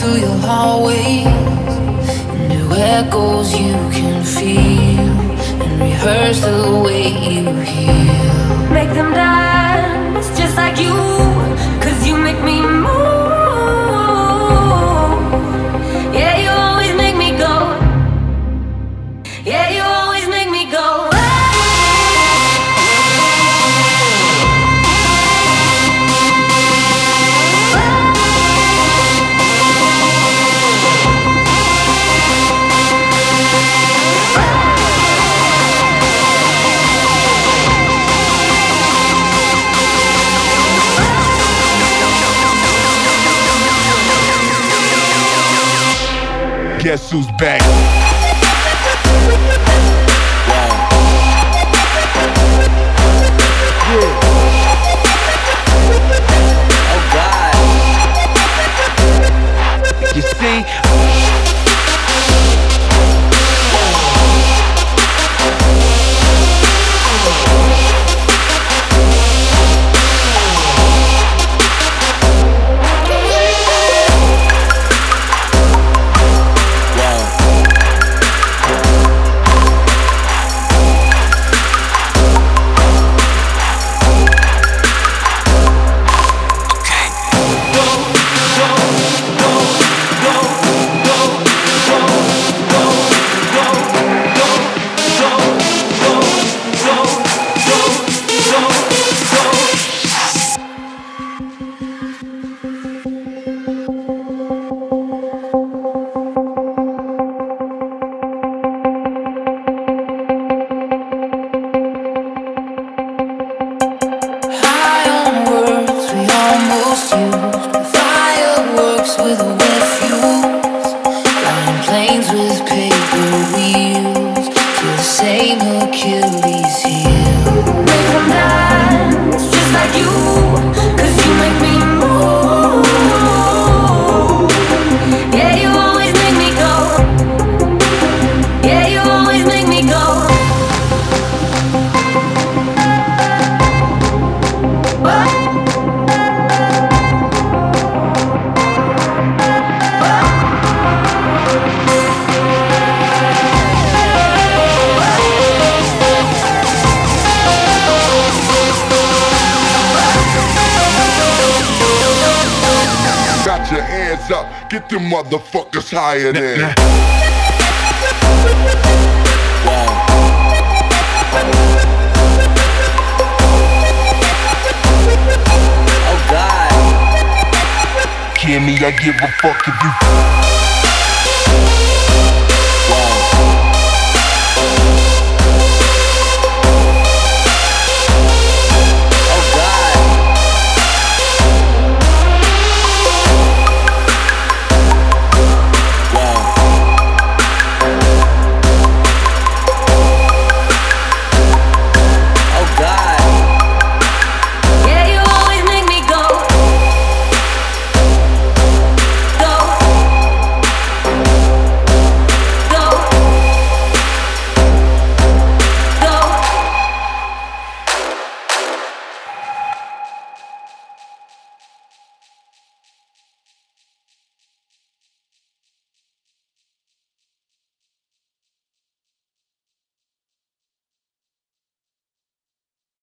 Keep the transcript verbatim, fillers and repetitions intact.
through your hallways, and new echoes you can feel, and rehearse the way you heal. Make them dance just like you, 'cause you make me move. Yeah, you always make me go. Yeah, you always make me go. Guess who's back? Oh God. You see? Get them motherfuckers higher than. Oh God. Hear me, I give a fuck if you